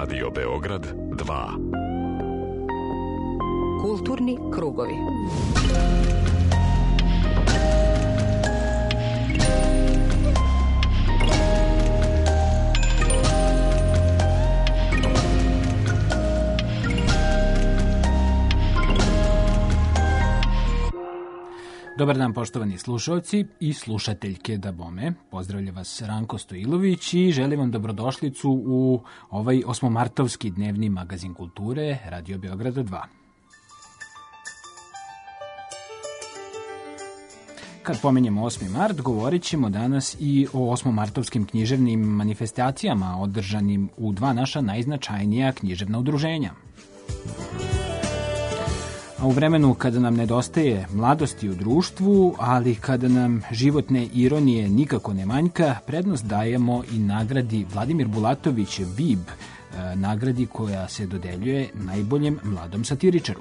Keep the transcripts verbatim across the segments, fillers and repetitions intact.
Radio Beograd dva. Kulturni krugovi. Dobar dan, poštovani slušalci i slušateljke dabome. Pozdravlja vas Ranko Stojilović i želim vam dobrodošlicu u ovaj osmomartovski dnevni magazin kulture Radio Beograda dva. Kad pomenjemo osmi mart, govorit ćemo danas i o osmomartovskim književnim manifestacijama održanim u dva naša najznačajnija književna udruženja. A u vremenu kada nam nedostaje mladosti u društvu, ali kada nam životne ironije nikako ne manjka, prednost dajemo i nagradi Vladimir Bulatović V I B, nagradi koja se dodeljuje najboljem mladom satiričaru.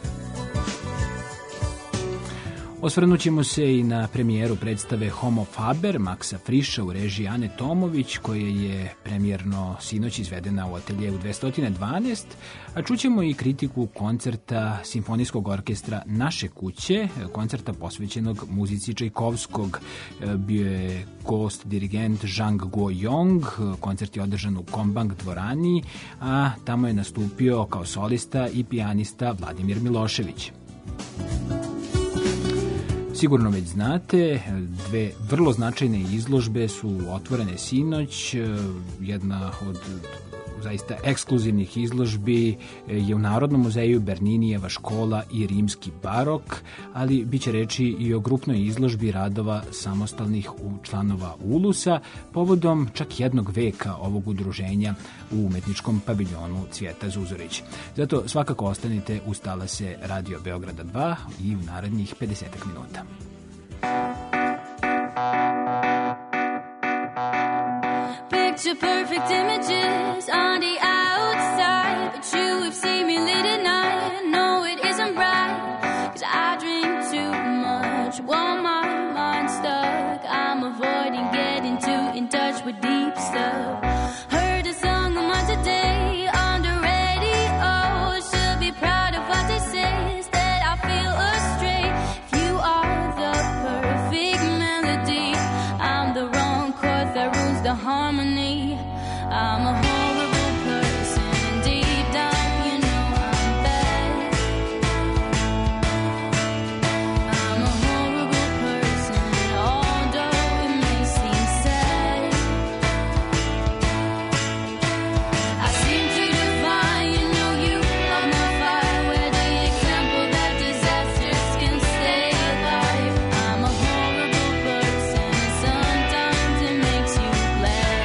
Osvrnut ćemo se i na premijeru predstave Homo Faber Maksa Friša u režiji Ane Tomović, koja je premijerno sinoć izvedena u ateljeu dvesta dvanaest, a čućemo i kritiku koncerta Simfonijskog orkestra Naše kuće, koncerta posvećenog muzici Čajkovskog. Bio je gost dirigent Zhang Guoyong, koncert je održan u Kombang dvorani, a tamo je nastupio kao solista i pijanista Vladimir Milošević. Sigurno već znate, dve vrlo značajne izložbe su otvorene sinoć. Jedna od zaista ekskluzivnih izložbi je u Narodnom muzeju Berninijeva škola i rimski barok, ali bit će reći i o grupnoj izložbi radova samostalnih članova Ulusa povodom čak jednog veka ovog udruženja u umetničkom paviljonu Cvijeta Zuzorić. Zato svakako ostanite uz talase Radio Beograda dva i u narednih pedesetak minuta. Picture perfect images on the outside, but you have seen me late at night. No, it isn't right, 'cause I drink too much, want my mind stuck. I'm avoiding getting too in touch with deep stuff. Heard a song of mine today on the radio. Should be proud of what they say. Instead I feel astray. If you are the perfect melody, I'm the wrong chord that ruins the harmony. I'm a horrible person, deep down you know I'm bad. I'm a horrible person, although it may seem sad. I seem to define, you know you love my fire. We're the example that disasters can stay alive. I'm a horrible person, sometimes it makes you glad.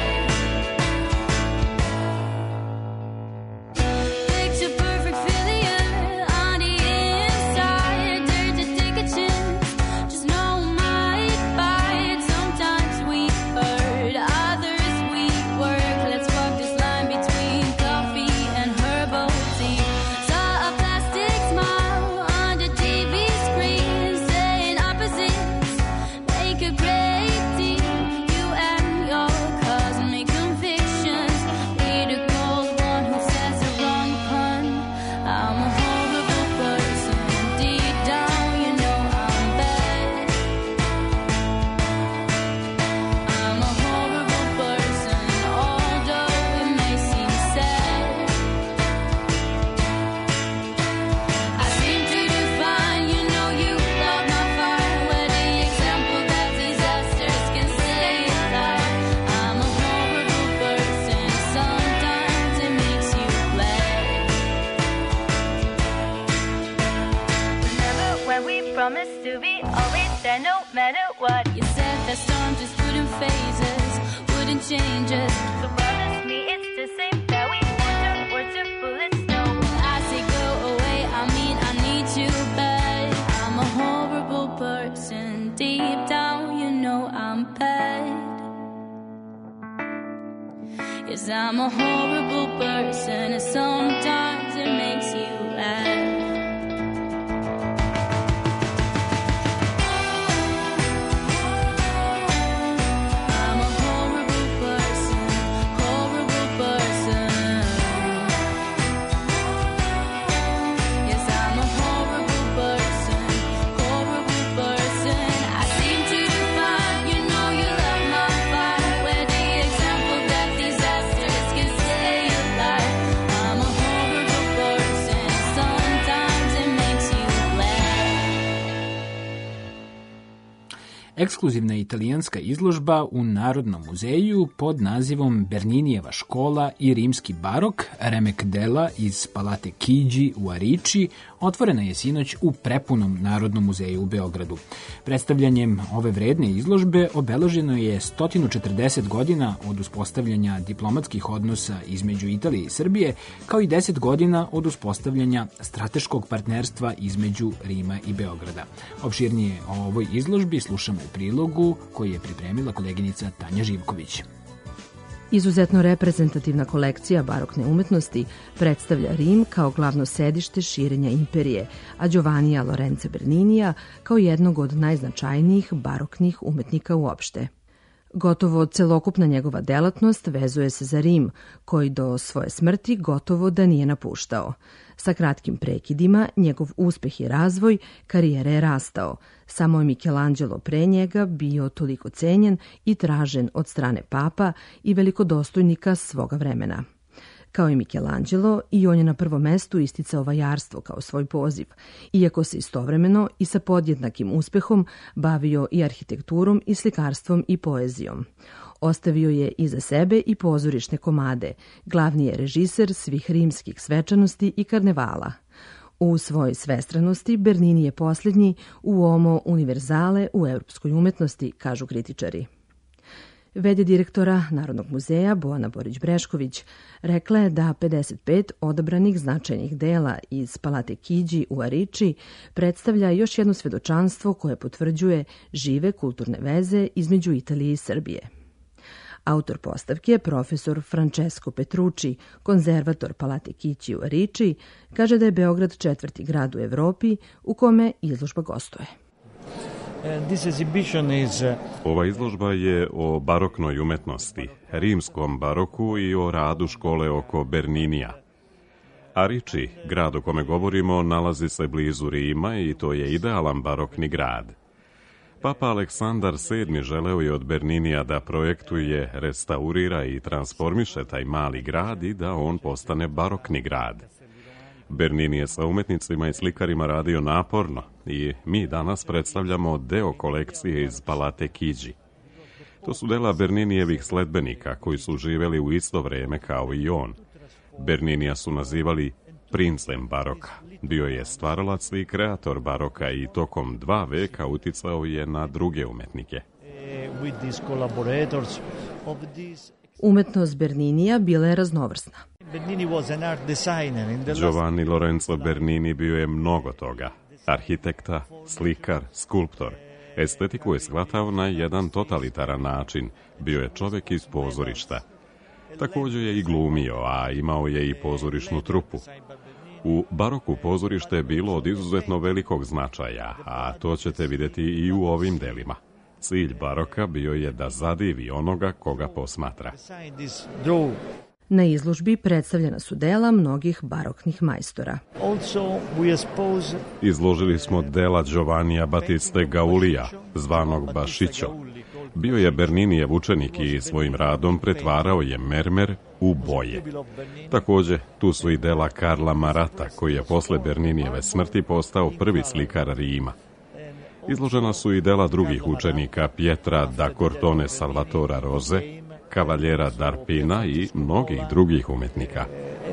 Picture perfect failure on the inside. Dare to take a chance, just know might bite. Sometimes we hurt, others we work. Let's walk this line between coffee and herbal tea. Saw a plastic smile on the T V screen, saying opposites make a great team. You and your cosmic convictions need a cold one who says the wrong pun. I'm a horrible person, deep down you know I'm bad. I'm a horrible person, although it may seem sad. I seem to define, you know you love my fire. We're the example that disasters can stay alive. I'm a horrible person, sometimes it makes you glad. Remember when we promised to be always there no matter what? You said that storm just wouldn't phase us, wouldn't change us. So promise me it's the same, that we won't turn words to bullets. No, when I say go away, I mean I need you bad. I'm a horrible person, deep down you know I'm bad. Yes, I'm a horrible person, and sometimes it makes you laugh. I'm a horrible person, horrible person. ekskluzivna italijanska izložba u Narodnom muzeju pod nazivom Berninijeva škola i rimski barok, remek dela iz Palate Chigi u Ariči, otvorena je sinoć u prepunom Narodnom muzeju u Beogradu. Predstavljanjem ove vredne izložbe obeleženo je sto četrdeset godina od uspostavljanja diplomatskih odnosa između Italije i Srbije, kao i deset godina od uspostavljanja strateškog partnerstva između Rima i Beograda. Opširnije o ovoj izložbi slušamo u prilogu koji je pripremila koleginica Tanja Živković. Izuzetno reprezentativna kolekcija barokne umetnosti predstavlja Rim kao glavno sedište širenja imperije, a Giovannija Lorenza Berninija kao jednog od najznačajnijih baroknih umetnika uopšte. Gotovo celokupna njegova delatnost vezuje se za Rim, koji do svoje smrti gotovo da nije napuštao. Sa kratkim prekidima, njegov uspeh i razvoj karijere je rastao. Samo je Michelangelo pre njega bio toliko cenjen i tražen od strane papa i velikodostojnika svoga vremena. Kao i Michelangelo, i on je na prvom mestu isticao vajarstvo kao svoj poziv, iako se istovremeno i sa podjednakim uspehom bavio i arhitekturom i slikarstvom i poezijom. Ostavio je iza sebe i pozorišne komade, glavni je režiser svih rimskih svečanosti i karnevala. U svojoj svestranosti Bernini je posljednji uomo univerzale u evropskoj umetnosti, kažu kritičari. Vede direktora Narodnog muzeja Bojana Borić-Brešković rekla je da pedeset pet odabranih značajnih dela iz Palate Chigi u Ariči predstavlja još jedno svedočanstvo koje potvrđuje žive kulturne veze između Italije i Srbije. Autor postavke, profesor Francesco Petrucci, konzervator Palate Chigi u Ariči, kaže da je Beograd četvrti grad u Evropi u kome izložba gostuje. Ova izložba je o baroknoj umetnosti, rimskom baroku i o radu škole oko Berninija. Ariči, grad o kome govorimo, nalazi se blizu Rima i to je idealan barokni grad. Papa Aleksandar sedmi želeo je od Berninija da projektuje, restaurira i transformiše taj mali grad i da on postane barokni grad. Bernini je sa umetnicima i slikarima radio naporno i mi danas predstavljamo deo kolekcije iz Palate Chigi. To su dela Berninijevih sledbenika koji su živeli u isto vreme kao i on. Berninija su nazivali princem baroka. Bio je stvaralac i kreator baroka i tokom dva veka uticao je na druge umetnike. Umetnost Berninija bila je raznovrsna. Giovanni Lorenzo Bernini bio je mnogo toga. Arhitekta, slikar, skulptor. Estetiku je shvatao na jedan totalitaran način. Bio je čovek iz pozorišta. Također je i glumio, a imao je i pozorišnu trupu. U baroku pozorište je bilo od izuzetno velikog značaja, a to ćete vidjeti i u ovim delima. Cilj baroka bio je da zadivi onoga koga posmatra. Na izložbi predstavljena su dela mnogih baroknih majstora. Izložili smo dela Giovannija Battiste Gaulija, zvanog Bašićo. Bio je Berninijev učenik i svojim radom pretvarao je mermer u boje. Također, tu su i dela Karla Marata, koji je posle Berninijeve smrti postao prvi slikar Rima. Izložena su i dela drugih učenika Pietra da Cortone Salvatora Roze, Kavaljera d'Arpina i mnogih drugih umetnika.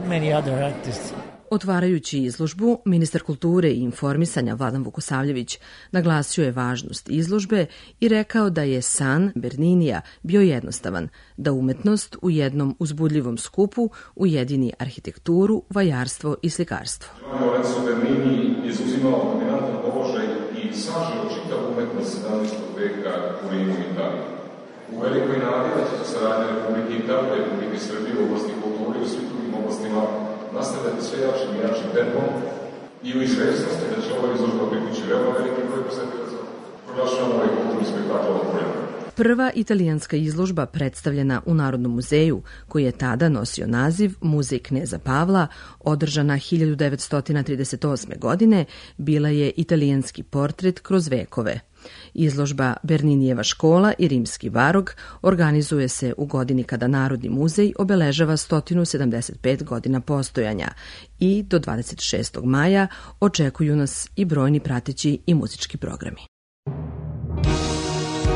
Otvarajući izložbu, ministar kulture i informisanja Vladan Vukosavljević naglasio je važnost izložbe i rekao da je san Berninija bio jednostavan, da umetnost u jednom uzbudljivom skupu ujedini arhitekturu, vajarstvo i slikarstvo. Lorenzo Bernini izuzimao dominantan položaj i sažeo čitav umetnost sedamnaestog veka u Rimu i Italiji. U velikoj nadi da će saradnja Republike Italije i Republike Srbije u oblasti kulture i u svim drugim oblastima nastavljati sve jačim i jačim tempom i u izvesnosti da će ova izložba privući veoma veliki broj posetilaca. Proglašavamo ovaj kulturni spektakl otvorenim. Prva italijanska izložba predstavljena u Narodnom muzeju, koji je tada nosio naziv Muzej kneza Pavla, održana hiljadu devetsto trideset osme. godine, bila je italijanski portret kroz vekove. Izložba Berninijeva škola i rimski barok organizuje se u godini kada Narodni muzej obeležava sto sedamdeset pet godina postojanja i do dvadeset šestog maja očekuju nas i brojni prateći i muzički programi.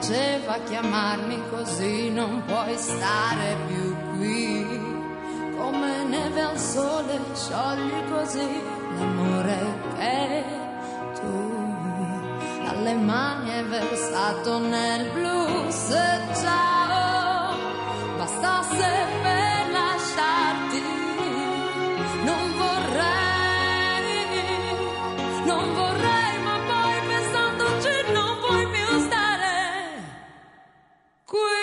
piaceva chiamarmi così, non puoi stare più qui. Come neve al sole sciogli così l'amore che tu dalle mani hai versato nel blu. Se ciao bastasse per lasciarti, non vorrei, non vorrei, ma poi pensandoci non puoi più stare qui.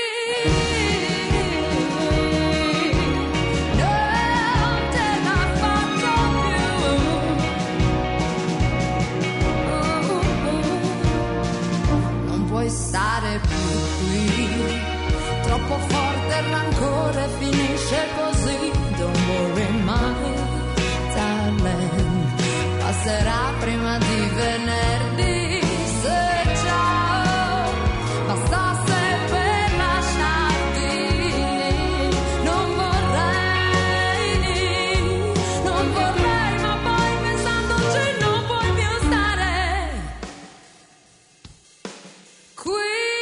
Stare più qui, troppo forte il rancore, finisce così. Don't worry my darling, passerà prima di venerdì. Se ciao bastasse per lasciarti, non vorrei, non vorrei, ma poi pensandoci non puoi più stare qui.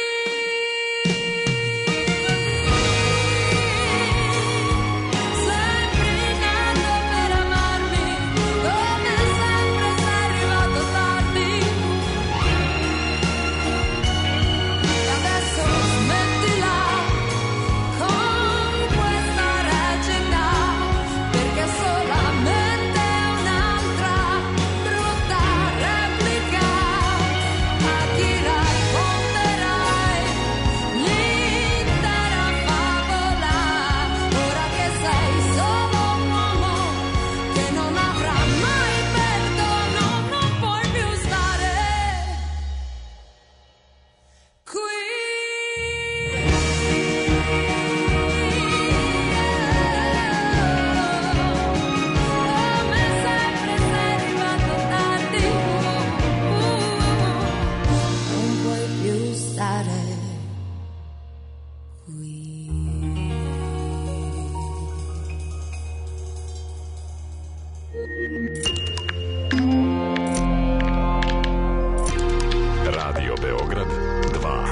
Radio Beograd dva.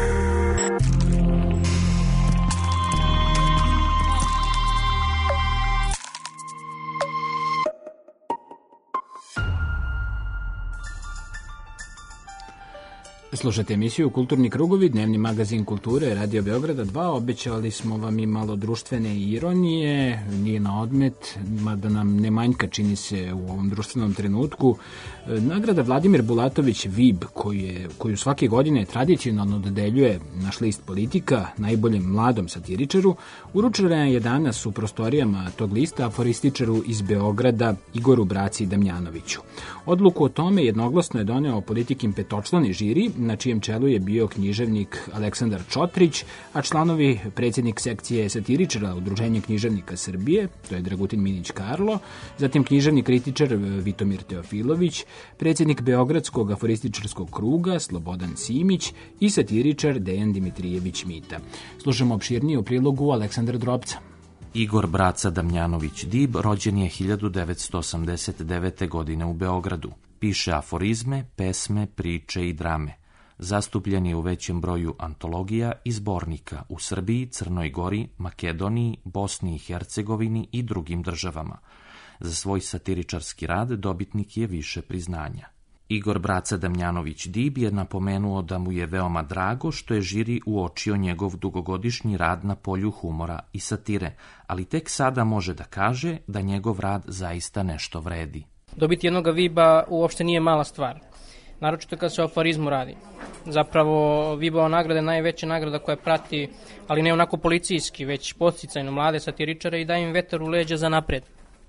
Slušajte emisiju Kulturni krugovi, dnevni magazin kulture Radio Beograda dva. Obećali smo vam i malo društvene ironije, nije na odmet, mada nam ne manjka, čini se, u ovom društvenom trenutku. Nagrada Vladimir Bulatović V I B, koju, je, koju svake godine tradicionalno dodeljuje naš list Politika najboljem mladom satiričaru, uručena je danas u prostorijama tog lista aforističaru iz Beograda Igoru Braci Damjanoviću. Odluku o tome jednoglasno je doneo Politikin petočlani žiri, na čijem čelu je bio književnik Aleksandar Čotrić, a članovi predsjednik sekcije satiričara Udruženja književnika Srbije, to je Dragutin Minić Karlo, zatim književnik kritičar Vitomir Teofilović, predsjednik Beogradskog aforističarskog kruga Slobodan Simić i satiričar Dejan Dimitrijević Mita. Slušamo opširnije u prilogu Aleksandra Drobca. Igor Braca Damjanović Dib rođen je hiljadu devetsto osamdeset devete. godine u Beogradu. Piše aforizme, pesme, priče i drame. Zastupljen je u većem broju antologija i zbornika u Srbiji, Crnoj Gori, Makedoniji, Bosni i Hercegovini i drugim državama. Za svoj satiričarski rad dobitnik je više priznanja. Igor Braca Damjanović Dib je napomenuo da mu je veoma drago što je žiri uočio njegov dugogodišnji rad na polju humora i satire, ali tek sada može da kaže da njegov rad zaista nešto vredi. Dobiti jednog V I B-a uopšte nije mala stvar, naročito kad se o aforizmu radi. Zapravo V I B-ova nagrada je najveća nagrada koja prati, ali ne onako policijski, već podsticajno mlade satiričare i daje im vetar u leđa za napred.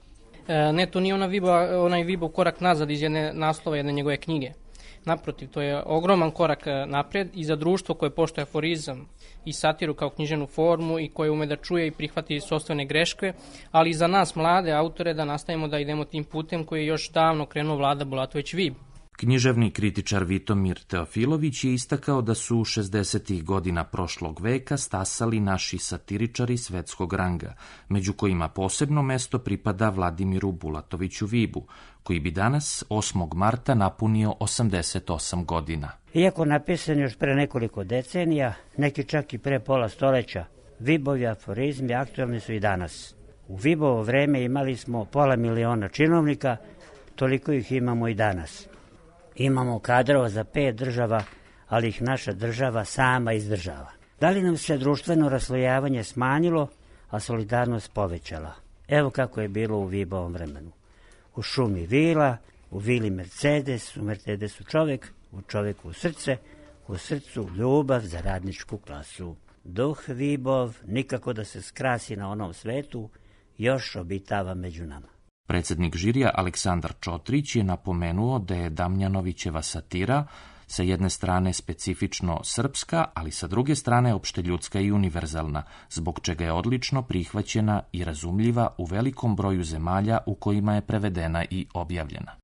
E, ne, to nije ona V I B-a, onaj V I B-ov korak nazad iz jedne naslova jedne njegove knjige. Naprotiv, to je ogroman korak napred i za društvo koje poštuje aforizam i satiru kao književnu formu i koje ume da čuje i prihvati sopstvene greške, ali i za nas mlade autore da nastavimo da idemo tim putem koji je još davno krenuo Vlada Bulatović V I B. Književni kritičar Vitomir Teofilović je istakao da su šezdesetih godina prošlog veka stasali naši satiričari svetskog ranga, među kojima posebno mesto pripada Vladimiru Bulatoviću Vibu, koji bi danas osmog marta napunio osamdeset osam godina. Iako napisan još pre nekoliko decenija, neki čak i pre pola stoleća, Vibovi aforizmi aktualni su i danas. U Vibovo vreme imali smo pola miliona činovnika, toliko ih imamo i danas. Imamo kadrova za pet država, ali ih naša država sama izdržava. Da li nam se društveno raslojavanje smanjilo, a solidarnost povećala? Evo kako je bilo u Vibovom vremenu. U šumi vila, u vili Mercedes, u Mercedesu čovek, u čoveku srce, u srcu ljubav za radničku klasu. Duh Vibov, nikako da se skrasi na onom svetu, još obitava među nama. Predsednik žirija Aleksandar Čotrić je napomenuo da je Damjanovićeva satira sa jedne strane specifično srpska, ali sa druge strane opšteljudska i univerzalna, zbog čega je odlično prihvaćena i razumljiva u velikom broju zemalja u kojima je prevedena i objavljena.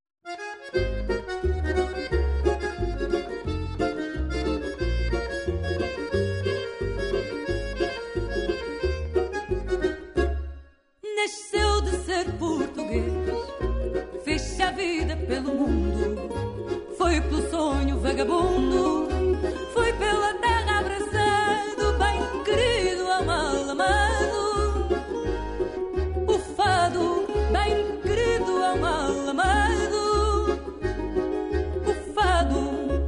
Nasceu de ser português, fez a vida pelo mundo, foi pelo sonho vagabundo, foi pela terra abraçado, bem querido ao mal amado. O fado, bem querido ao mal amado. O fado.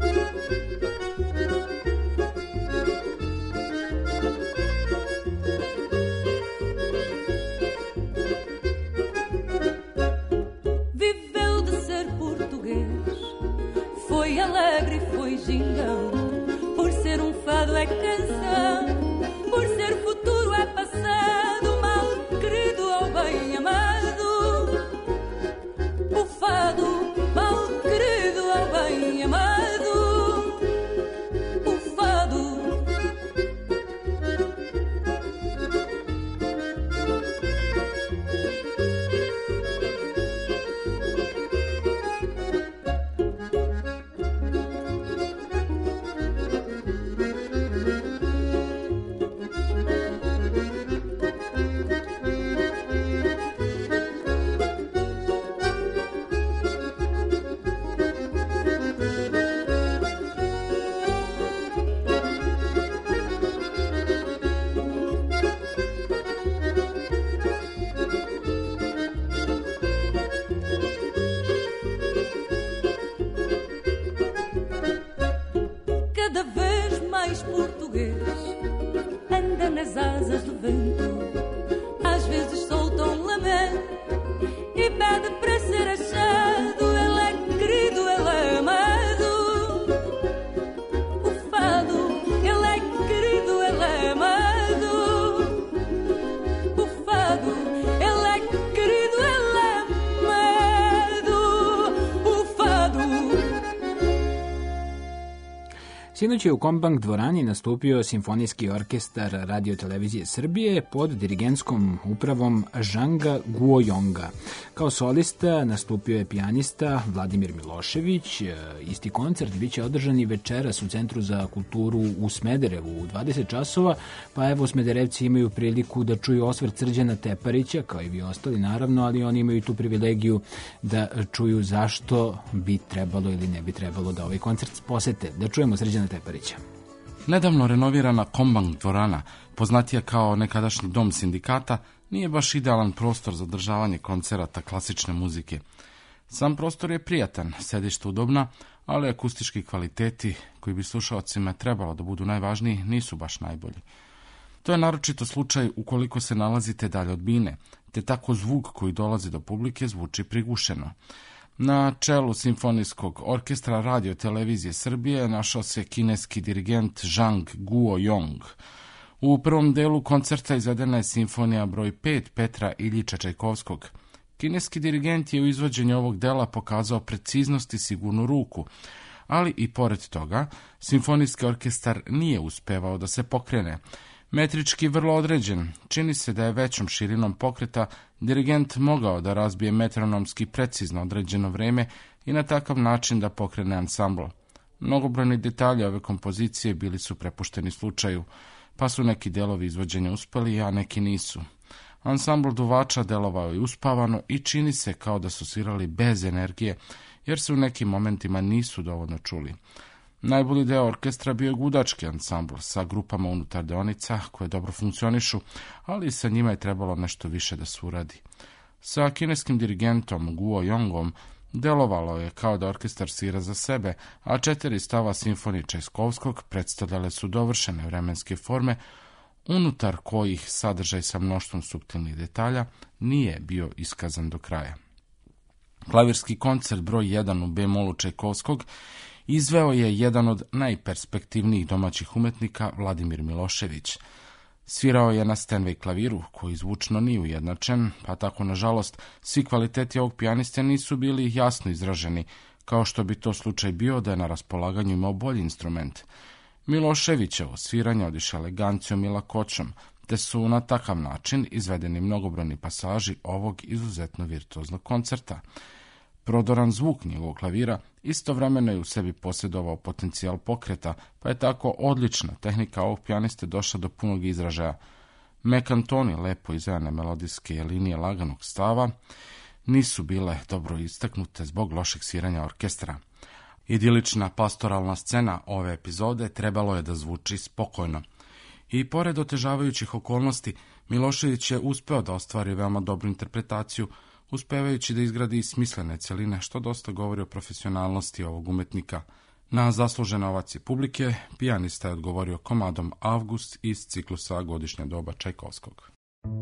Viveu de ser português, foi alegre, foi gingão. Por ser um fado é canção, por ser futuro é passado, mal querido ou bem amado. O fado, mal querido ou bem amado. O fado. Cada vez mais português anda nas asas do vento, às vezes solta um lamento e pede para ser achado. Ele é querido, ele é amado. O fado, ele é querido, ele é amado. O fado, ele é querido, ele é amado. O fado. Sinoć je u Kombank dvorani nastupio Simfonijski orkestar Radio-televizije Srbije pod dirigentskom upravom Žanga Guojonga. Kao solista nastupio je pijanista Vladimir Milošević. Isti koncert biće održan i večeras u Centru za kulturu u Smederevu u dvadeset časova, pa evo Smederevci imaju priliku da čuju osvrt Srđana Teparića, kao i vi ostali naravno, ali oni imaju tu privilegiju da čuju zašto bi trebalo ili ne bi trebalo da ovaj koncert posete. Da čujemo Srđana Teparića. Nedavno renovirana Kombank dvorana, poznatija kao nekadašnji dom sindikata, nije baš idealan prostor za održavanje koncerata klasične muzike. Sam prostor je prijatan, sedište udobna, ali akustički kvaliteti koji bi slušaocima trebalo da budu najvažniji nisu baš najbolji. To je naročito slučaj ukoliko se nalazite dalje od bine, te tako zvuk koji dolazi do publike zvuči prigušeno. Na čelu Simfonijskog orkestra Radio-televizije Srbije našao se kineski dirigent Zhang Guoyong. U prvom delu koncerta izvedena je simfonija broj pet Petra Iljiča Čajkovskog. Kineski dirigent je u izvođenju ovog dela pokazao preciznost i sigurnu ruku, ali i pored toga, Simfonijski orkestar nije uspevao da se pokrene. Metrički vrlo određen, čini se da je većom širinom pokreta dirigent mogao da razbije metronomski precizno određeno vreme, i na takav način da pokrene ansambl. Mnogobrojni detalji ove kompozicije bili su prepušteni slučaju, pa su neki delovi izvođenja uspeli, a neki nisu. Ansambl duvača delovao je uspavano i čini se kao da su svirali bez energije, jer se u nekim momentima nisu dovoljno čuli. Najbolji deo orkestra bio je gudački ansambl sa grupama unutar deonica koje dobro funkcionišu, ali sa njima je trebalo nešto više da se uradi. Sa kineskim dirigentom Guo Yongom delovalo je kao da orkestar svira za sebe, a četiri stava simfonije Čajkovskog predstavljale su dovršene vremenske forme, unutar kojih sadržaj sa mnoštvom suptilnih detalja nije bio iskazan do kraja. Klavirski koncert broj jedan u B-molu Čajkovskog izveo je jedan od najperspektivnijih domaćih umetnika, Vladimir Milošević. Svirao je na Steinway klaviru, koji zvučno nije ujednačen, pa tako, nažalost, svi kvaliteti ovog pijaniste nisu bili jasno izraženi, kao što bi to slučaj bio da je na raspolaganju imao bolji instrument. Miloševićevo sviranje odiše elegancijom i lakoćom, te su na takav način izvedeni mnogobrojni pasaži ovog izuzetno virtuoznog koncerta. Prodoran zvuk njegovog klavira istovremeno je u sebi posjedovao potencijal pokreta, pa je tako odlična tehnika ovog pijaniste došla do punog izražaja. Mekan toni, lepo izvejane melodijske linije laganog stava, nisu bile dobro istaknute zbog lošeg sviranja orkestra. Idilična pastoralna scena ove epizode trebalo je da zvuči spokojno. I pored otežavajućih okolnosti, Milošević je uspeo da ostvari veoma dobru interpretaciju, uspevajući da izgradi smislene cjeline, što dosta govori o profesionalnosti ovog umetnika. Na zaslužene ovacije publike, pijanista je odgovorio komadom Avgust iz ciklusa Godišnja doba Čajkovskog.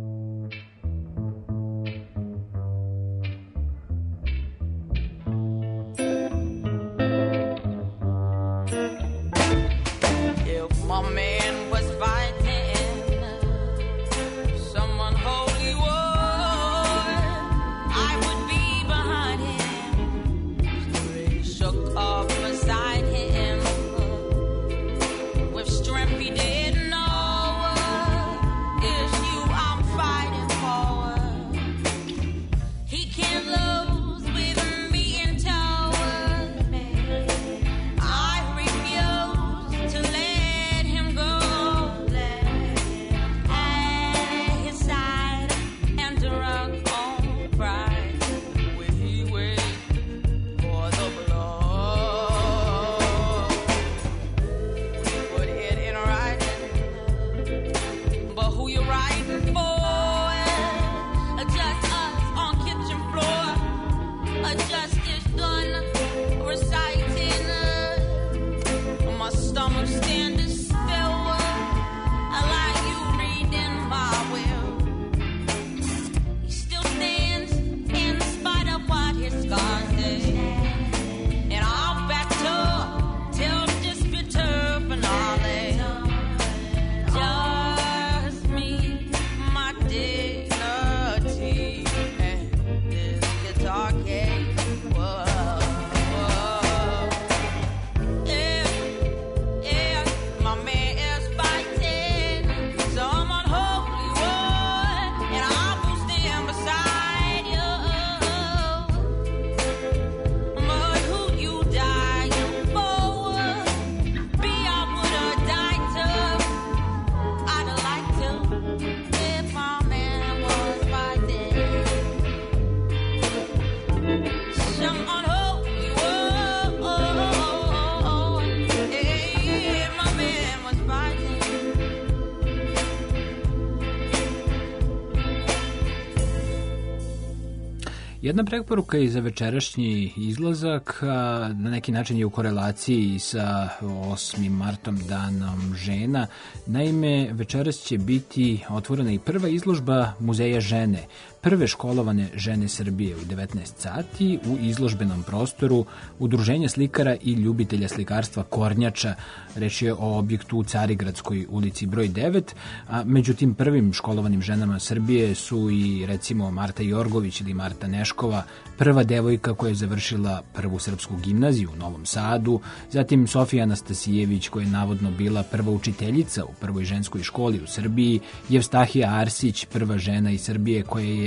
Jedna preporuka i za večerašnji izlazak na neki način je u korelaciji sa osmim martom, danom žena. Naime, večeras će biti otvorena i prva izložba Muzeja žene, prve školovane žene Srbije u devetnaest sati u izložbenom prostoru Udruženja slikara i ljubitelja slikarstva Kornjača. Reč je o objektu u Carigradskoj ulici broj devet, a među tim prvim školovanim ženama Srbije su i recimo Marta Jorgović ili Marta Neškova, prva devojka koja je završila prvu srpsku gimnaziju u Novom Sadu, zatim Sofija Anastasijević koja je navodno bila prva učiteljica u prvoj ženskoj školi u Srbiji, Jevstahija Arsić, prva žena iz Srbije koja je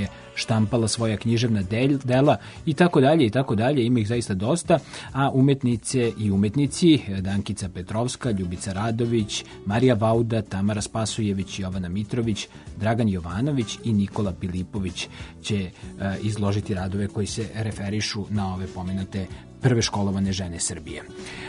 je štampala svoja književna dela i tako dalje i tako dalje, ima ih zaista dosta, a umetnice i umetnici Dankica Petrovska, Ljubica Radović, Marija Vauda, Tamara Spasojević, Jovana Mitrović, Dragan Jovanović i Nikola Pilipović će e, izložiti radove koji se referišu na ove pomenute prve školovane žene Srbije.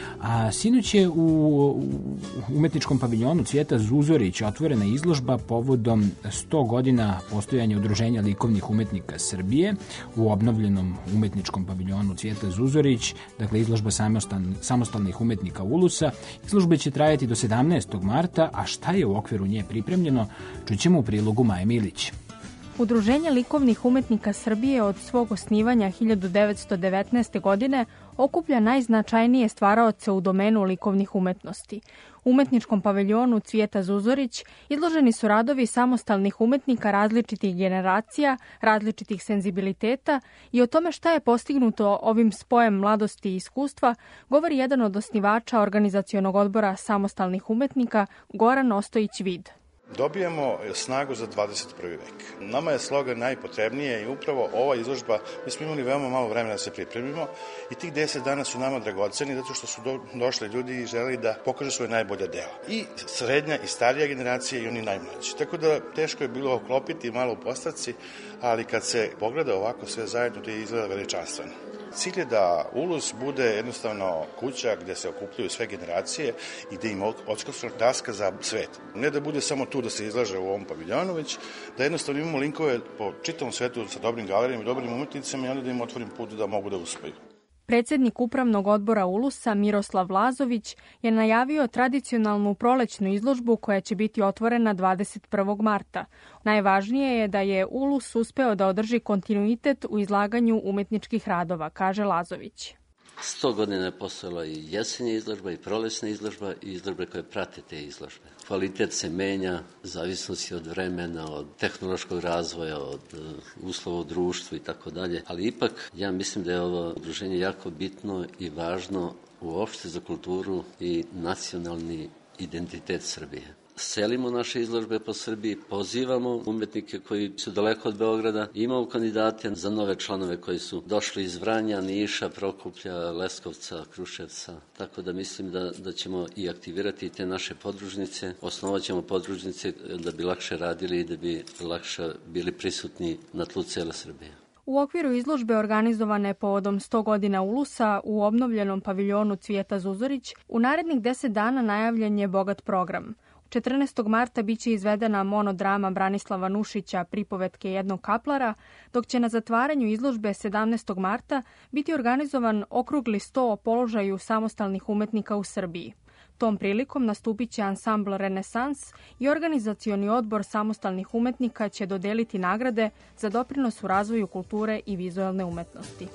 A sinoć je u umetničkom paviljonu Cvijeta Zuzorić otvorena izložba povodom sto godina postojanja Udruženja likovnih umetnika Srbije u obnovljenom umetničkom paviljonu Cvijeta Zuzorić, dakle izložba samostalnih, samostalnih umetnika Ulusa. Izložba će trajati do sedamnaestog marta, a šta je u okviru nje pripremljeno, čućemo u prilogu Maje Milić. Udruženje likovnih umetnika Srbije od svog osnivanja hiljadu devetsto devetnaeste. godine okuplja najznačajnije stvaraoce u domenu likovnih umetnosti. U umetničkom paviljonu Cvijeta Zuzorić izloženi su radovi samostalnih umetnika različitih generacija, različitih senzibiliteta i o tome šta je postignuto ovim spojem mladosti i iskustva govori jedan od osnivača organizacionog odbora samostalnih umetnika Goran Ostojić-Vid. Dobijemo snagu za dvadeset prvi vek. Nama je slogan najpotrebnije i upravo ova izložba, mi smo imali veoma malo vremena da se pripremimo i tih deset dana su nama dragoceni zato što su do, došli ljudi i želi da pokažu svoje najbolja dela. I srednja i starija generacija i oni najmlađi. Tako da teško je bilo oklopiti malo u postavci, ali kad se pogleda ovako sve zajedno, to je izgleda veličanstveno. Cilj je da Ulus bude jednostavno kuća gde se okupljaju sve generacije i da im odskočna daska za svet. Ne da bude samo tu da se izlaže u ovom paviljonu, već da jednostavno imamo linkove po čitavom svetu sa dobrim galerijama i dobrim umetnicama i onda da im otvorim put da mogu da uspeju. Predsednik upravnog odbora Ulusa Miroslav Lazović je najavio tradicionalnu prolećnu izložbu koja će biti otvorena dvadeset prvog marta. Najvažnije je da je Ulus uspeo da održi kontinuitet u izlaganju umetničkih radova, kaže Lazović. Sto godina je postojala i jesenja izložba i prolećna izložba i izložbe koje prate te izložbe. Kvalitet se menja, zavisnosti od vremena, od tehnološkog razvoja, od uslova u društvu i tako dalje. Ali ipak ja mislim da je ovo udruženje jako bitno i važno uopšte za kulturu i nacionalni identitet Srbije. Selimo naše izložbe po Srbiji, pozivamo umetnike koji su daleko od Beograda, imamo kandidate za nove članove koji su došli iz Vranja, Niša, Prokuplja, Leskovca, Kruševca, tako da mislim da, da ćemo i aktivirati te naše podružnice, osnovat ćemo podružnice da bi lakše radili i da bi lakše bili prisutni na tlu cele Srbije. U okviru izložbe organizovane povodom sto godina Ulusa u obnovljenom paviljonu Cvijeta Zuzorić, u narednih deset dana najavljen je bogat program. četrnaestog marta biće izvedena monodrama Branislava Nušića Pripovetke jednog kaplara, dok će na zatvaranju izložbe sedamnaestog marta biti organizovan okrugli sto o položaju samostalnih umetnika u Srbiji. Tom prilikom nastupit će ansambl Renesans i organizacioni odbor samostalnih umetnika će dodeliti nagrade za doprinos u razvoju kulture i vizuelne umetnosti.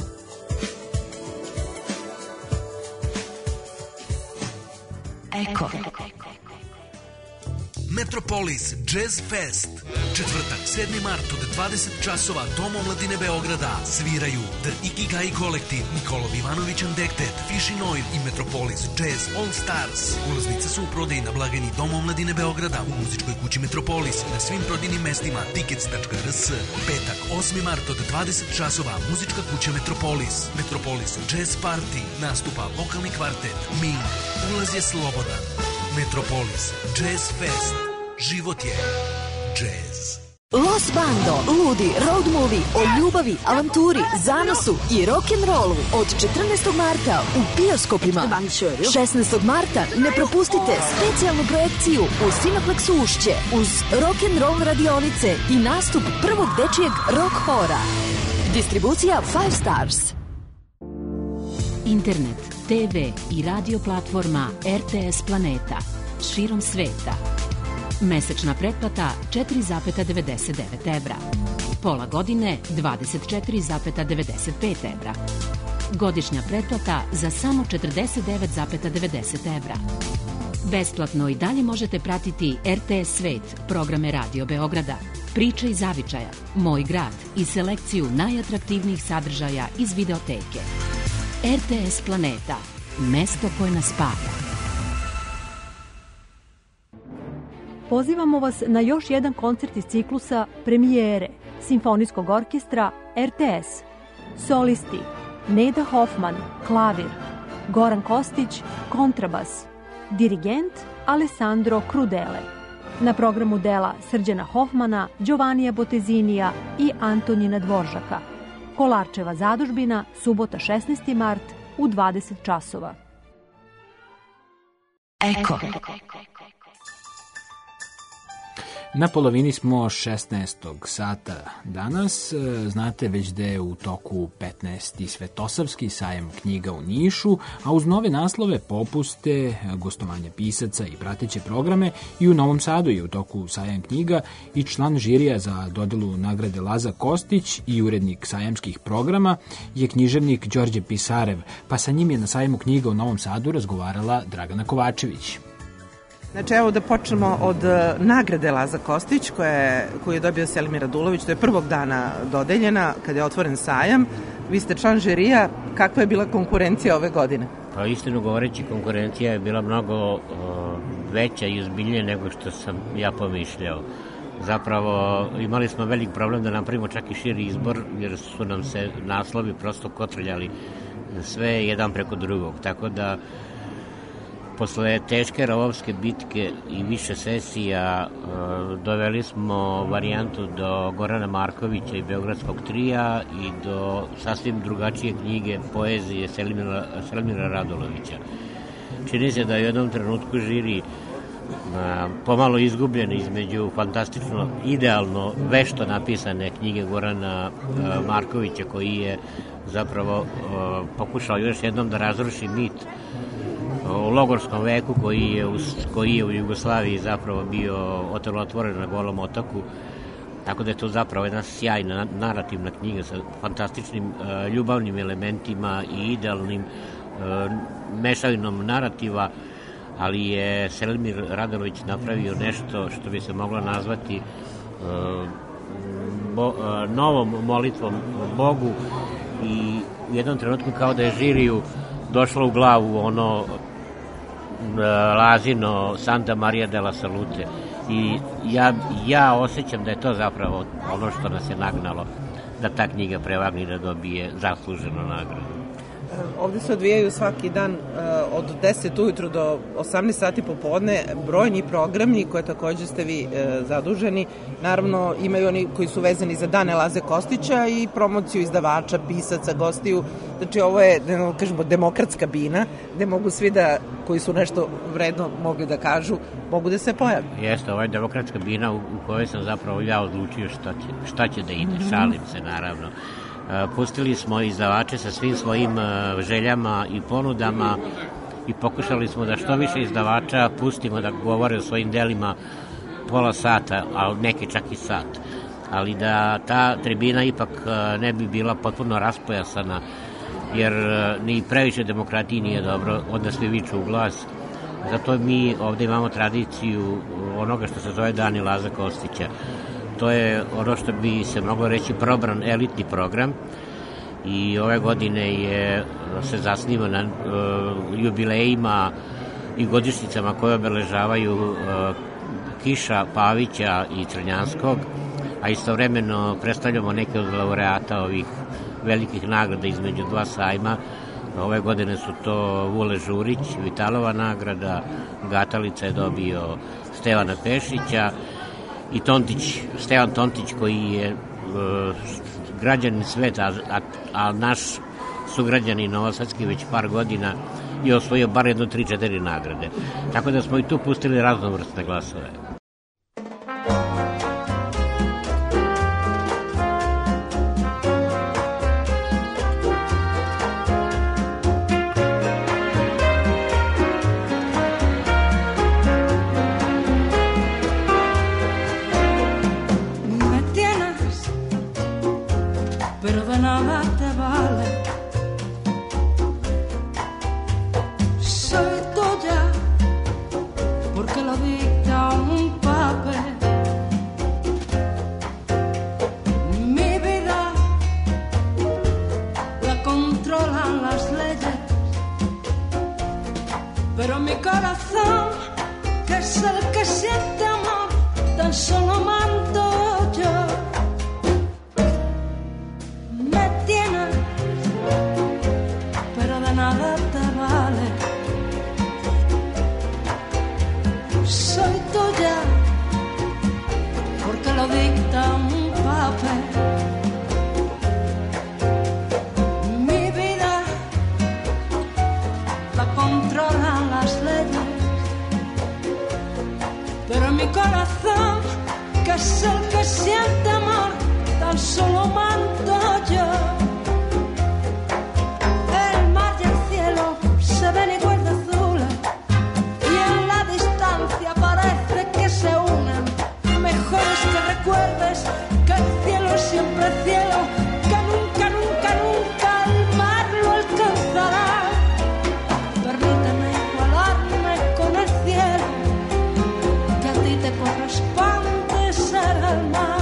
Eko. Metropolis Jazz Fest. Četvrtak, sedmi mart od dvadeset časova, Dom omladine Beograda. Sviraju The Ikigai Kolektiv, Nikolov Ivanović Undekted, Fishin Oil i Metropolis Jazz All Stars. Ulaznice su u prodaji na blagajni Dom omladine Beograda u muzičkoj kući Metropolis na svim prodajnim mestima tickets tačka r s. Petak, osmi mart od dvadeset časova, muzička kuća Metropolis. Metropolis Jazz Party. Nastupa vokalni kvartet Ming. Ulaz je slobodan. Metropolis Jazz Fest. Život je jazz. Los Bando, ludi road movie o ljubavi, avanturi, zanosu i rock'n'rollu od četrnaestog marta u bioskopima. šesnaestog marta ne propustite specijalnu projekciju u Cineplexu Ušće uz rock'n'roll radionice i nastup prvog dečijeg rock hora. Distribucija Five Stars. Internet, te ve i radio platforma er te es Planeta širom sveta. Mesečna pretplata četiri zarez devedeset devet evra. Pola godine dvadeset četiri zarez devedeset pet evra. Godišnja pretplata za samo četrdeset devet zarez devedeset evra. Besplatno i dalje možete pratiti er te es Svet, programe Radio Beograda, Priče iz zavičaja, Moj grad i selekciju najatraktivnijih sadržaja iz videoteke. er te es Planeta, mesto koje nas spaja. pozivamo vas na još jedan koncert iz ciklusa Premijere Simfonijskog orkestra R T S. Solisti Neda Hoffman, klavir, Goran Kostić, kontrabas, dirigent Alessandro Crudele. Na programu dela Srđana Hoffmana, Giovanija Botezinija i Antonina Dvoržaka. Kolarčeva zadužbina, subota šesnaesti mart u dvadeset časova. Eko. Na polovini smo šesnaestog sata danas. Znate već da je u toku petnaesti Svetosavski sajam knjiga u Nišu, a uz nove naslove, popuste, gostovanje pisaca i prateće programe i u Novom Sadu je u toku sajam knjiga i član žirija za dodelu nagrade Laza Kostić i urednik sajamskih programa je književnik Đorđe Pisarev, pa sa njim je na sajmu knjiga u Novom Sadu razgovarala Dragana Kovačević. Znači, evo da počnemo od nagrade Laza Kostić koje, koju je dobio Selimir Radulović. To je prvog dana dodeljena kada je otvoren sajam. Vi ste član žirija. Kakva je bila konkurencija ove godine? Pa istinu govoreći, konkurencija je bila mnogo o, veća i ozbiljnija nego što sam ja pomišljao. Zapravo imali smo velik problem da napravimo čak i širi izbor, jer su nam se naslovi prosto kotrljali sve jedan preko drugog. Tako da posle teške rovovske bitke i više sesija doveli smo varijantu do Gorana Markovića i Beogradskog trija i do sasvim drugačije knjige poezije Selimira, Selimira Radulovića. Čini se da je u jednom trenutku žiri pomalo izgubljen između fantastično, idealno, vešto napisane knjige Gorana Markovića, koji je zapravo pokušao još jednom da razruši mit o logorskom veku koji je, u, koji je u Jugoslaviji zapravo bio otvoren na Golom otoku. Tako da je to zapravo jedna sjajna narativna knjiga sa fantastičnim uh, ljubavnim elementima i idealnim uh, mešavinom narativa, ali je Selimir Radulović napravio nešto što bi se moglo nazvati uh, bo, uh, novom molitvom Bogu i u jednom trenutku kao da je žiriju došlo u glavu ono Lazino Santa Maria della Salute i ja, ja osjećam da je to zapravo ono što nas je nagnalo da ta knjiga prevagne i da dobije zasluženu nagradu. Ovde se odvijaju svaki dan od deset ujutru do osamnaest sati popodne brojni programi koje takođe ste vi zaduženi. Naravno imaju oni koji su vezani za dane Laze Kostića i promociju izdavača, pisaca, gostiju. Znači ovo je, da kažemo, demokratska bina gde mogu svi da, koji su nešto vredno mogli da kažu, mogu da se pojave. Jeste, ovo je demokratska bina u, u kojoj sam zapravo ja odlučio šta će, šta će da ide, šalim se naravno. Pustili smo izdavače sa svim svojim željama i ponudama i pokušali smo da što više izdavača pustimo da govore o svojim delima pola sata, a neki čak i sat. Ali da ta tribina ipak ne bi bila potpuno raspojasana, jer ni previše demokratiji nije dobro, onda svi viču u glas. Zato mi ovde imamo tradiciju onoga što se zove Dani Laza Kostića. To je ono što bi se moglo reći probran elitni program i ove godine je, se zasniva na uh, jubilejima i godišnjicama koje obeležavaju uh, Kiša, Pavića i Crnjanskog, a istovremeno predstavljamo neke od laureata ovih velikih nagrada između dva sajma. Ove godine su to Vule Žurić, Vitalova nagrada, Gatalica je dobio Stevana Pešića, i Tontić, Stevan Tontić koji je uh, građanin sveta, a, a naš sugrađanin novosadski već par godina je osvojio bar jedno tri četiri nagrade. Tako da smo i tu pustili raznovrstne glasove. Pero mi corazón, que es el que siente amor, falta un papel. Mi vida la controlan las leyes, pero mi corazón, que es el que siente amor, tan solo mando yo. El mar y el cielo se ven igual de azules, y en la distancia parece que se unen. Mejor es que recuerdes que el cielo es siempre cielo, que nunca, nunca, nunca el mar lo alcanzará. Permíteme igualarme con el cielo, que a ti te corresponde ser el mar.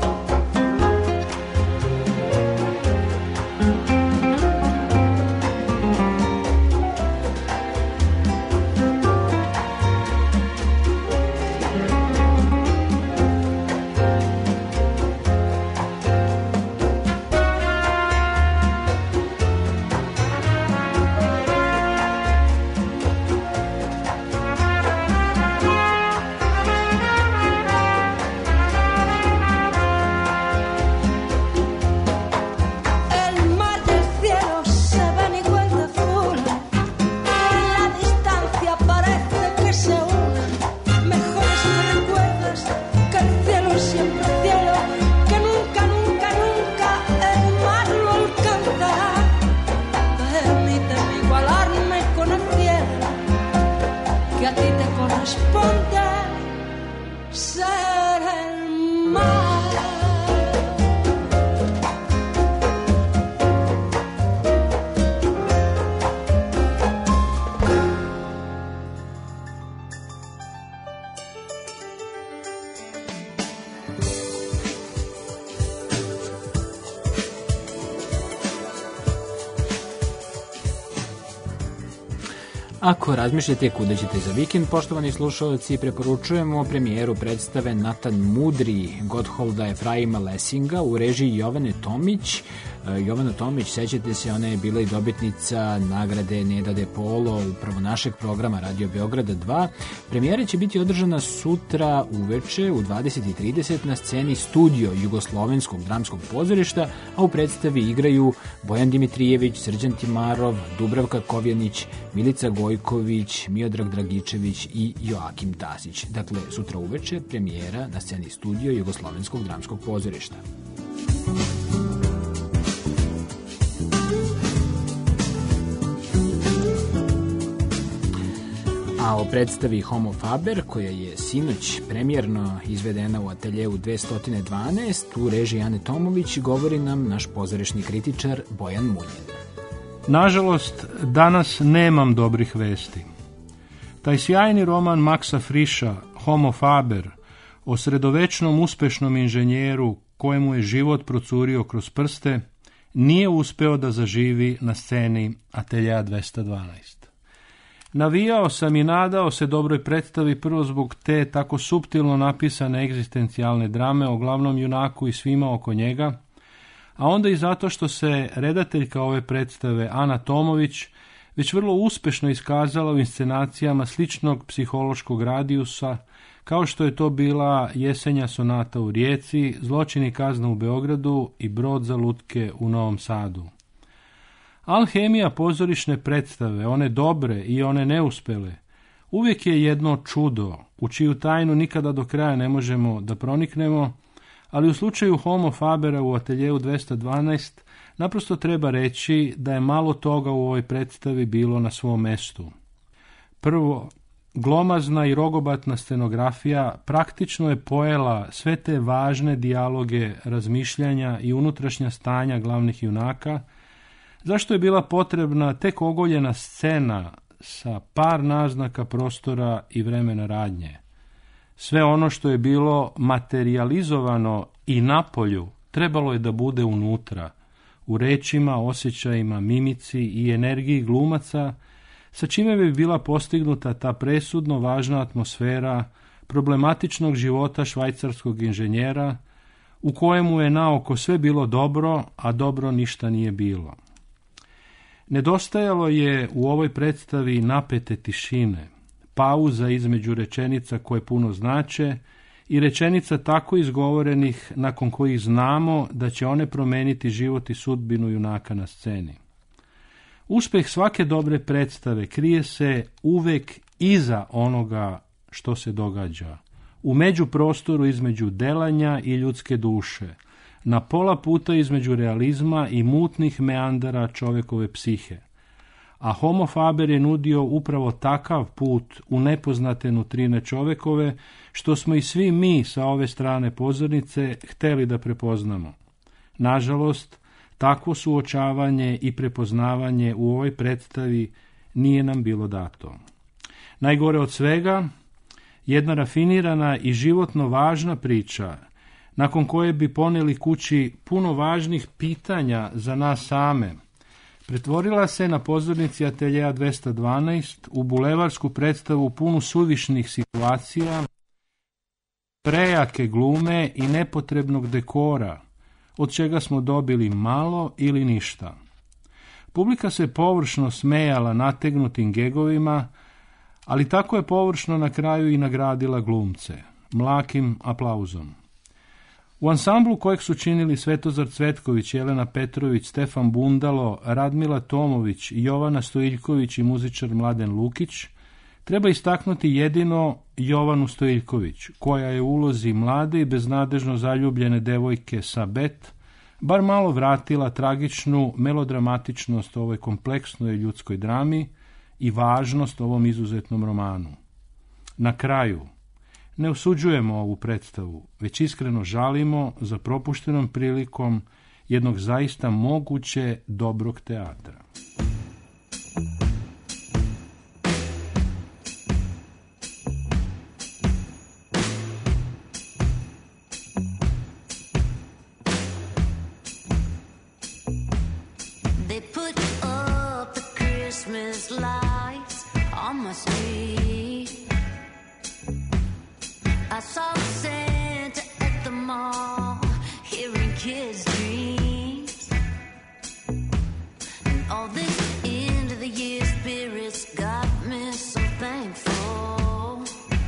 Ako razmišljate kuda ćete za vikend, poštovani slušalci, preporučujemo premijeru predstave Natan Mudri Gottholda Efraima Lessinga u režiji Jovane Tomić. Jovana Tomić, sećate se, ona je bila i dobitnica nagrade Neda de Polo upravo našeg programa Radio Beograda dva. Premijera će biti održana sutra uveče u dvadeset i trideset na sceni Studio Jugoslovenskog dramskog pozorišta, a u predstavi igraju Bojan Dimitrijević, Srđan Timarov, Dubravka Kovjanić, Milica Gojković, Miodrag Dragičević i Joakim Tasić. Dakle, sutra uveče premijera na sceni Studio Jugoslovenskog dramskog pozorišta. A o predstavi Homo Faber, koja je sinoć premijerno izvedena u ateljeu dvesta dvanaest u režiji Ane Tomović, govori nam naš pozorišni kritičar Bojan Muljin. Nažalost, danas nemam dobrih vesti. Taj sjajni roman Maxa Frischa, Homo Faber, o sredovečnom uspešnom inženjeru kojemu je život procurio kroz prste, nije uspeo da zaživi na sceni ateljeja dvesta dvanaest. Navijao sam i nadao se dobroj predstavi prvo zbog te tako suptilno napisane egzistencijalne drame o glavnom junaku i svima oko njega, a onda i zato što se redateljka ove predstave Ana Tomović već vrlo uspešno iskazala u inscenacijama sličnog psihološkog radijusa, kao što je to bila Jesenja sonata u Rijeci, Zločin i kazna u Beogradu i Brod za lutke u Novom Sadu. Alhemija pozorišne predstave, one dobre i one neuspele, uvijek je jedno čudo, u čiju tajnu nikada do kraja ne možemo da proniknemo, ali u slučaju Homo Fabera u ateljeu dvesta dvanaest naprosto treba reći da je malo toga u ovoj predstavi bilo na svom mestu. Prvo, glomazna i rogobatna scenografija praktično je pojela sve te važne dijaloge, razmišljanja i unutrašnja stanja glavnih junaka, zašto je bila potrebna tek ogoljena scena sa par naznaka prostora i vremena radnje. Sve ono što je bilo materializovano i napolju trebalo je da bude unutra, u rečima, osjećajima, mimici i energiji glumaca, sa čime bi bila postignuta ta presudno važna atmosfera problematičnog života švajcarskog inženjera, u kojemu je naoko sve bilo dobro, a dobro ništa nije bilo. Nedostajalo je u ovoj predstavi napete tišine, pauza između rečenica koje puno znače i rečenica tako izgovorenih nakon kojih znamo da će one promeniti život i sudbinu junaka na sceni. Uspeh svake dobre predstave krije se uvek iza onoga što se događa, u međuprostoru između delanja i ljudske duše, na pola puta između realizma i mutnih meandara čovekove psihe. A Homo Faber je nudio upravo takav put u nepoznate nutrine čovekove, što smo i svi mi sa ove strane pozornice hteli da prepoznamo. Nažalost, takvo suočavanje i prepoznavanje u ovoj predstavi nije nam bilo dato. Najgore od svega, jedna rafinirana i životno važna priča, nakon koje bi poneli kući puno važnih pitanja za nas same, pretvorila se na pozornici Ateljeja dvesta dvanaest u bulevarsku predstavu punu suvišnih situacija, prejake glume i nepotrebnog dekora, od čega smo dobili malo ili ništa. Publika se površno smejala nategnutim gegovima, ali tako je površno na kraju i nagradila glumce, mlakim aplauzom. U ansamblu kojeg su činili Svetozar Cvetković, Jelena Petrović, Stefan Bundalo, Radmila Tomović, Jovana Stojiljković i muzičar Mladen Lukić, treba istaknuti jedino Jovanu Stojiljković, koja je u ulozi mlade i beznadežno zaljubljene devojke Sabet bar malo vratila tragičnu melodramatičnost ovoj kompleksnoj ljudskoj drami i važnost ovom izuzetnom romanu. Na kraju, ne osuđujemo ovu predstavu, već iskreno žalimo za propuštenom prilikom jednog zaista moguće dobrog teatra. I saw Santa at the mall, hearing kids' dreams, and all this end of the year spirits got me so thankful.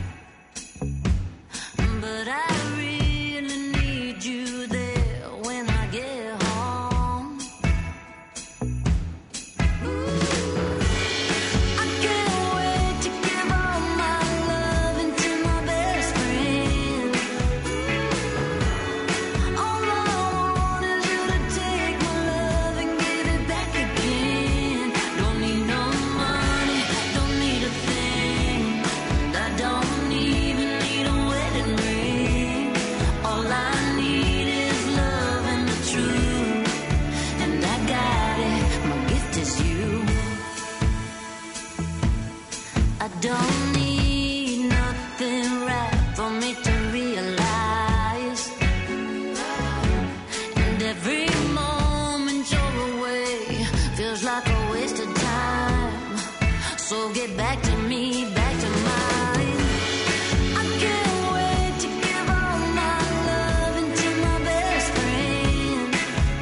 But I really need you there when I get home. Ooh, I can't wait to give all my loving to my best friend. All I want is you to take my love and give it back again. Don't need no money, don't need a thing. I don't even need a wedding ring. All I need is love and the truth, and I got it. My gift is you. I don't need nothing right for me to realize, and every moment you're away feels like a waste of time. So get back to me, back to mine. I can't wait to give all my loving to my best friend.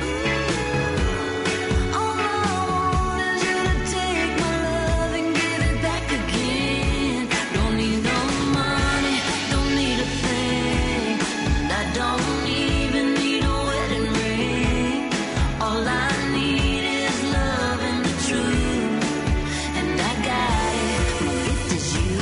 All I want is you to take my love and give it back again. Don't need no money, don't need a thing. I don't even need a wedding ring. All I need is love and the truth, and I got it. My gift is you.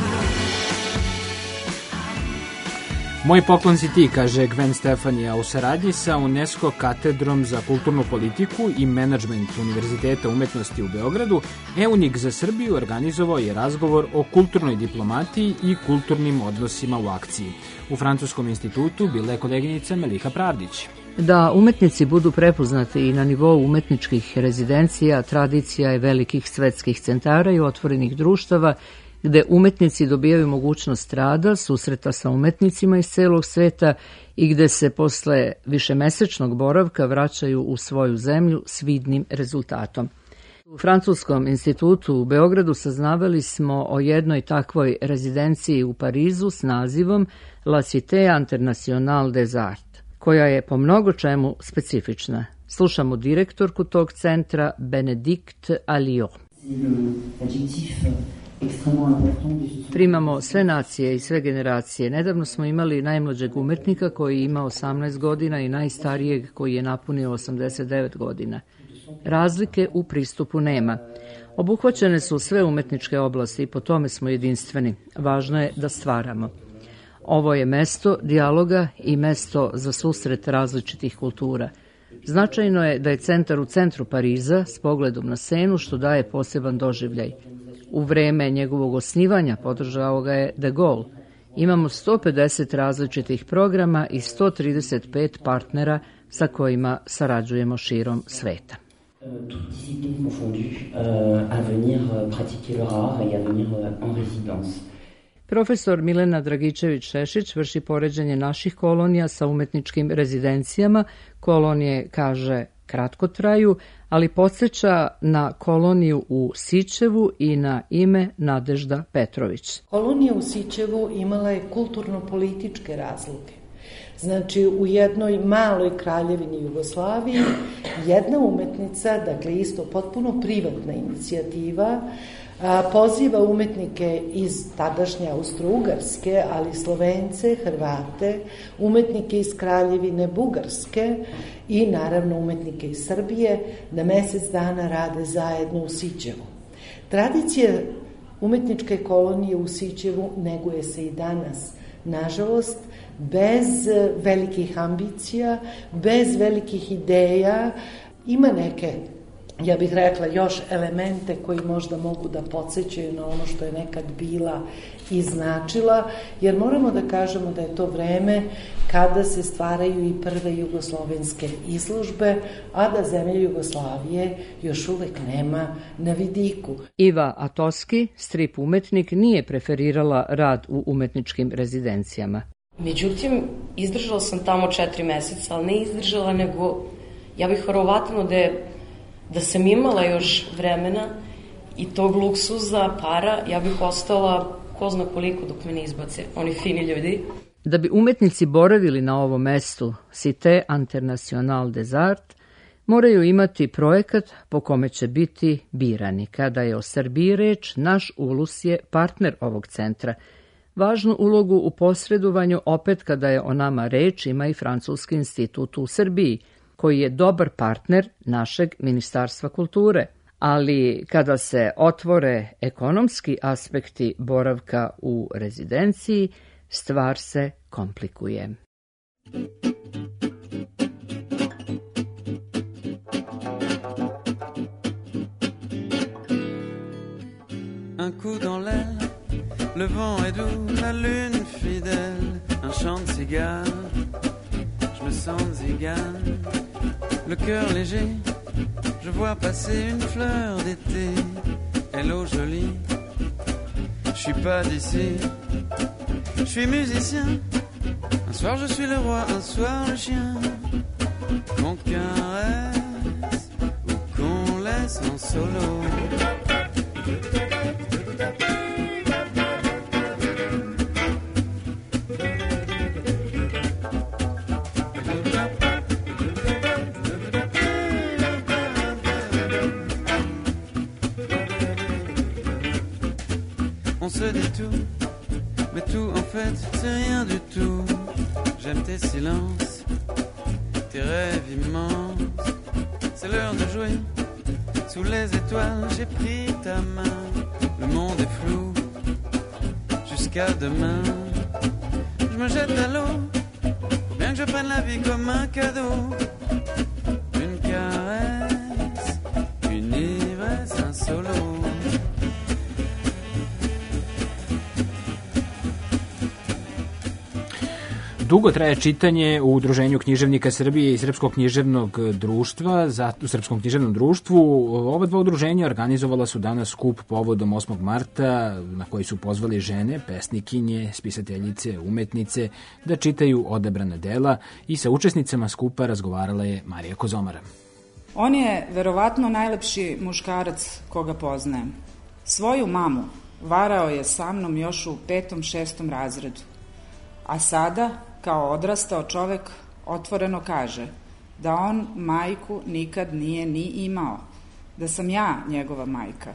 Moj poklon si ti, kaže Gwen Stefani, a u saradnji sa UNESCO katedrom za kulturnu politiku i menadžment Univerziteta umetnosti u Beogradu, EUNIC za Srbiju organizovao je razgovor o kulturnoj diplomatiji i kulturnim odnosima u akciji. U Francuskom institutu bila je koleginica Meliha Pravdić. Da umetnici budu prepoznati i na nivou umetničkih rezidencija, tradicija je velikih svetskih centara i otvorenih društava, gde umetnici dobijaju mogućnost rada, susreta sa umetnicima iz celog sveta i gde se posle višemesečnog boravka vraćaju u svoju zemlju s vidnim rezultatom. U Francuskom institutu u Beogradu saznavali smo o jednoj takvoj rezidenciji u Parizu s nazivom La Cité Internationale des Arts, koja je po mnogo čemu specifična. Slušamo direktorku tog centra, Bénédicte Alliot. Primamo sve nacije i sve generacije. Nedavno smo imali najmlađeg umetnika koji ima osamnaest godina i najstarijeg koji je napunio osamdeset devet godina. Razlike u pristupu nema. Obuhvaćene su sve umetničke oblasti i po tome smo jedinstveni. Važno je da stvaramo. Ovo je mesto dijaloga i mesto za susret različitih kultura. Značajno je da je centar u centru Pariza s pogledom na Senu, što daje poseban doživljaj. U vreme njegovog osnivanja podržao ga je De Gaulle. Imamo sto pedeset različitih programa i sto trideset pet partnera sa kojima sarađujemo širom sveta. Profesor Milena Dragičević-Šešić vrši poređenje naših kolonija sa umetničkim rezidencijama. Kolonije, kaže, kratko traju, ali podsjeća na koloniju u Sićevu i na ime Nadežda Petrović. Kolonija u Sićevu imala je kulturno-političke razlike. Znači, u jednoj maloj kraljevini Jugoslaviji jedna umetnica, dakle isto potpuno privatna inicijativa, poziva umetnike iz tadašnje Austro-Ugarske, ali Slovence, Hrvate, umetnike iz Kraljevine Bugarske i naravno umetnike iz Srbije da mesec dana rade zajedno u Sićevu. Tradicija umetničke kolonije u Sićevu neguje se i danas. Nažalost, bez velikih ambicija, bez velikih ideja, ima neke, ja bih rekla, još elemente koji možda mogu da podsjećaju na ono što je nekad bila i značila, jer moramo da kažemo da je to vreme kada se stvaraju i prve jugoslovenske izložbe, a da zemlja Jugoslavije još uvek nema na vidiku. Iva Atoski, strip umetnik, nije preferirala rad u umetničkim rezidencijama. Međutim, izdržala sam tamo četiri meseca, ali ne izdržala, nego ja bih verovatno da je da sam imala još vremena i tog luksuza, para, ja bih ostala ko zna koliko dok me ne izbace oni fini ljudi. Da bi umetnici boravili na ovom mestu, Cité Internationale des Arts, moraju imati projekat po kome će biti birani. Kada je o Srbiji reč, naš Ulus je partner ovog centra. Važnu ulogu u posredovanju, opet kada je o nama reč, ima i Francuski institut u Srbiji, koji je dobar partner našeg Ministarstva kulture. Ali kada se otvore ekonomski aspekti boravka u rezidenciji, stvar se komplikuje. Un coup dans l'aile, le vent est doux, la lune fidèle, un chant de cigare, je me sens zigane, le cœur léger, je vois passer une fleur d'été, hello jolie, je suis pas d'ici, je suis musicien, un soir je suis le roi, un soir le chien, qu'on caresse ou qu'on laisse en solo. On se dit tout, mais tout en fait c'est rien du tout. J'aime tes silences, tes rêves immenses. C'est l'heure de jouer, sous les étoiles j'ai pris ta main. Le monde est flou, jusqu'à demain. Je me jette à l'eau, faut bien que je prenne la vie comme un cadeau. Une caresse, une ivresse, un solo. Dugo traje čitanje u Udruženju književnika Srbije i Srpskog književnog društva, za, u Srpskom književnom društvu. Ova dva udruženja organizovala su danas skup povodom osmog marta na koji su pozvali žene, pesnikinje, spisateljice, umetnice da čitaju odabrana dela i sa učesnicama skupa razgovarala je Marija Kozomara. On je verovatno najlepši muškarac koga poznajem. Svoju mamu varao je sa mnom još u petom, šestom razredu. A sada, kao odrastao čovek, otvoreno kaže da on majku nikad nije ni imao, da sam ja njegova majka.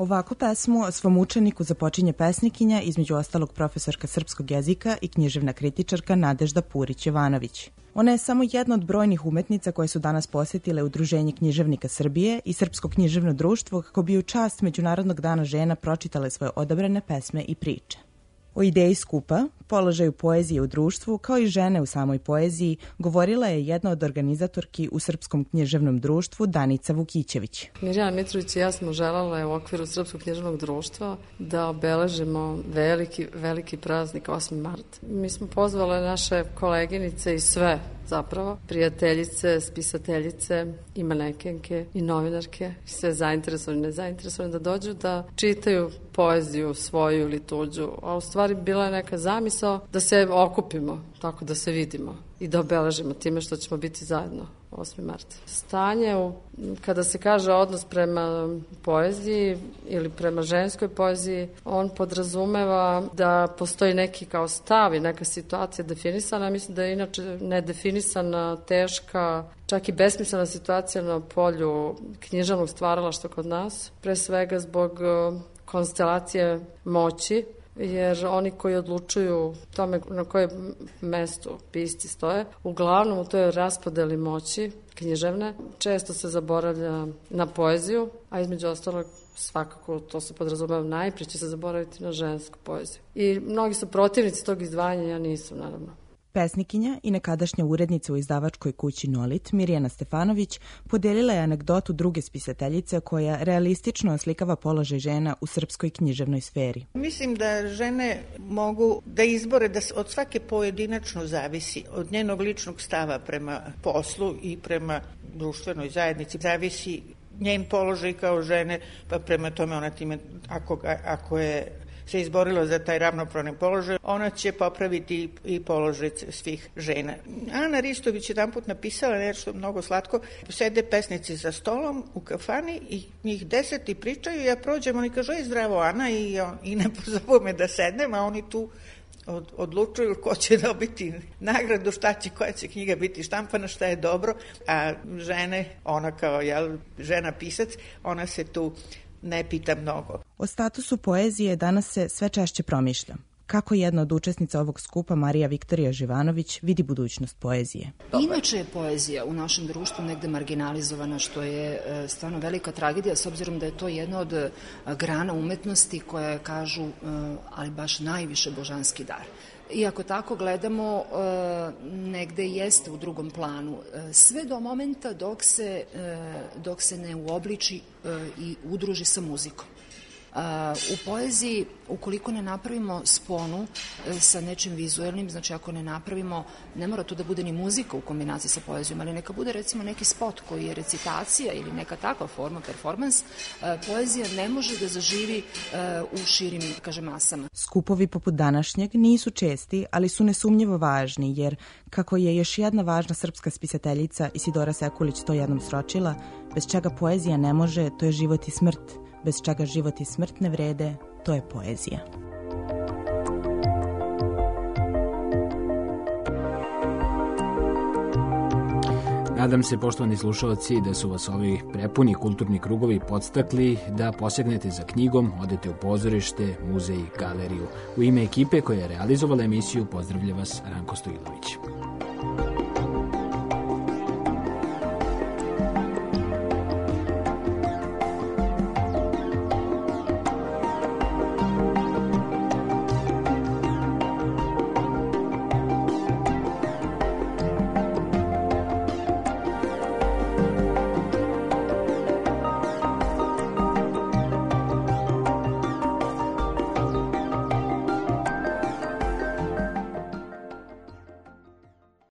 Ovako pesmu svom učeniku započinje pesnikinja, između ostalog profesorka srpskog jezika i književna kritičarka Nadežda Purić-Jovanović. Ona je samo jedna od brojnih umetnica koje su danas posjetile Udruženje književnika Srbije i Srpsko književno društvo kako bi u čast Međunarodnog dana žena pročitale svoje odabrane pesme i priče. O ideji skupa, položaju poezije u društvu, kao i žene u samoj poeziji, govorila je jedna od organizatorki u Srpskom književnom društvu, Danica Vukićević. Mirjana Mitrović i ja smo želele u okviru Srpskog književnog društva da obeležimo veliki, veliki praznik osmi mart. Mi smo pozvale naše koleginice i sve, zapravo, prijateljice, spisateljice i manekenke i novinarke, sve zainteresovane i nezainteresovane da dođu da čitaju poeziju svoju ili tuđu, a u stvari bila je neka zamisao da se okupimo, tako da se vidimo i da obeležimo time što ćemo biti zajedno osmi mart. Stanje, u, kada se kaže odnos prema poeziji ili prema ženskoj poeziji, on podrazumeva da postoji neki kao stav i neka situacija definisana. Mislim da je inače nedefinisana, teška, čak i besmislena situacija na polju književnog stvaralaštva kod nas, pre svega zbog konstelacije moći, jer oni koji odlučuju tome na kojem mestu pisci stoje, uglavnom u toj raspodeli moći književne, često se zaboravlja na poeziju, a između ostalog svakako to se podrazumeva najprije će se zaboraviti na žensku poeziju. I mnogi su protivnici tog izdvajanja, ja nisam naravno. Pesnikinja i nekadašnja urednica u izdavačkoj kući Nolit, Mirjana Stefanović, podelila je anegdotu druge spisateljice koja realistično oslikava položaj žena u srpskoj književnoj sferi. Mislim da žene mogu da izbore da od svake pojedinačno zavisi, od njenog ličnog stava prema poslu i prema društvenoj zajednici, zavisi njen položaj kao žene, pa prema tome ona time, ako, ako je se izborila za taj ravnopravni položaj, ona će popraviti i položaj svih žena. Ana Ristović je jedan put napisala nešto mnogo slatko. Sede pesnici za stolom u kafani i njih deset i pričaju, ja prođem, oni kažu, ej, zdravo Ana, i, i ne pozovu me da sednem, a oni tu od, odlučuju ko će dobiti nagradu, šta će, koja će knjiga biti štampana, šta je dobro, a žene, ona kao jel, žena pisac, ona se tu ne pita mnogo. O statusu poezije danas se sve češće promišlja. Kako jedna od učesnica ovog skupa, Marija Viktorija Živanović, vidi budućnost poezije? Inače je poezija u našem društvu negde marginalizovana, što je stvarno velika tragedija, s obzirom da je to jedna od grana umetnosti koja kažu, ali baš najviše božanski dar. Iako tako gledamo, negde jeste u drugom planu. Sve do momenta dok se, dok se ne uobliči i udruži sa muzikom. U poeziji, ukoliko ne napravimo sponu sa nečim vizuelnim, znači ako ne napravimo, ne mora to da bude ni muzika u kombinaciji sa poezijom, ali neka bude recimo neki spot koji je recitacija ili neka takva forma, performans, poezija ne može da zaživi u širim, kaže, masama. Skupovi poput današnjeg nisu česti, ali su nesumnjivo važni, jer kako je još jedna važna srpska spisateljica Isidora Sekulić to jednom sročila, bez čega poezija ne može, to je život i smrt. Bez čega život i smrt ne vrede, to je poezija. Nadam se, poštovani slušalci, da su vas ovi prepuni kulturni krugovi podstakli da posegnete za knjigom, odete u pozorište, muzej, galeriju. U ime ekipe koja je realizovala emisiju pozdravlja vas Ranko Stojilović.